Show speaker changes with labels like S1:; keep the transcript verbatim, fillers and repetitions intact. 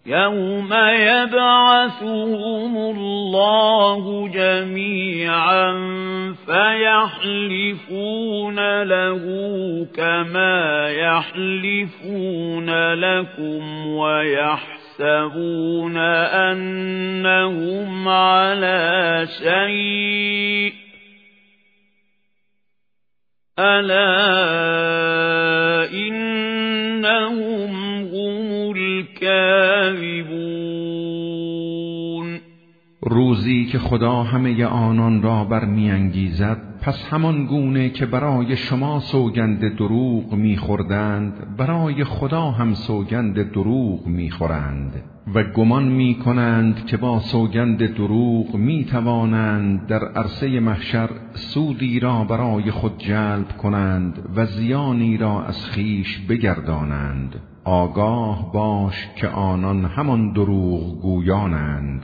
S1: يوم يبعثهم الله جميعا فيحلفون له كما يحلفون لكم ويحسبون أنهم على شيء ألا إنهم هم الكاذبون.
S2: روزی که خدا همه آنان را برمی‌انگیزد، پس همان گونه که برای شما سوگند دروغ می‌خوردند، برای خدا هم سوگند دروغ می‌خورند و گمان می‌کنند که با سوگند دروغ می‌توانند در عرصه محشر سودی را برای خود جلب کنند و زیانی را از خویش بگردانند. آگاه باش که آنان همان دروغ گویانند.